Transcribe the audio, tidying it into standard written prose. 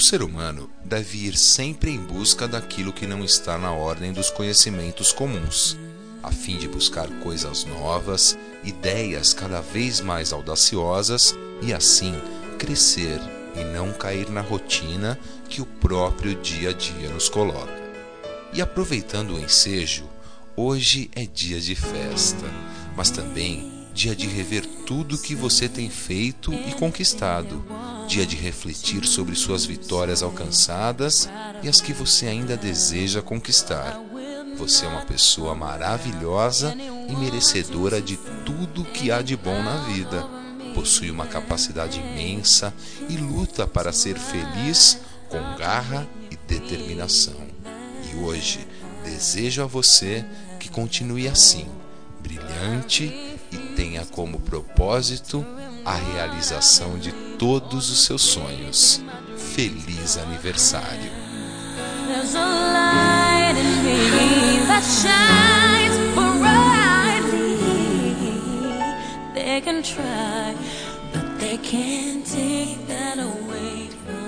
ser humano deve ir sempre em busca daquilo que não está na ordem dos conhecimentos comuns, a fim de buscar coisas novas, ideias cada vez mais audaciosas e assim crescer e não cair na rotina que o próprio dia a dia nos coloca. E aproveitando o ensejo, hoje é dia de festa, mas também dia de rever tudo que você tem feito e conquistado, dia de refletir sobre suas vitórias alcançadas e as que você ainda deseja conquistar. Você é uma pessoa maravilhosa e merecedora de tudo que há de bom na vida. Possui uma capacidade imensa e luta para ser feliz com garra e determinação. E hoje desejo a você que continue assim, brilhante e tenha como propósito a realização de todos os seus sonhos. Feliz aniversário! There's a light in me that shines brightly. They can try, but they can't take that away from me.